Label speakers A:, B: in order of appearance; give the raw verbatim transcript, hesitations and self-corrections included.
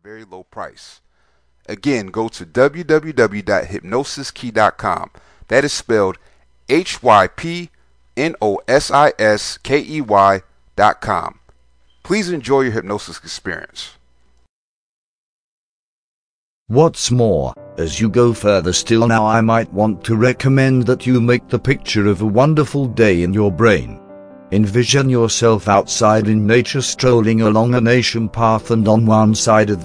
A: very low price. Again, go to w w w dot hypnosis key dot com. That is spelled H Y P N O S I S K E Y dot com. Please enjoy your hypnosis experience.
B: What's more, as you go further still now, I might want to recommend that you make the picture of a wonderful day in your brain. Envision yourself outside in nature, strolling along a nation path, and on one side of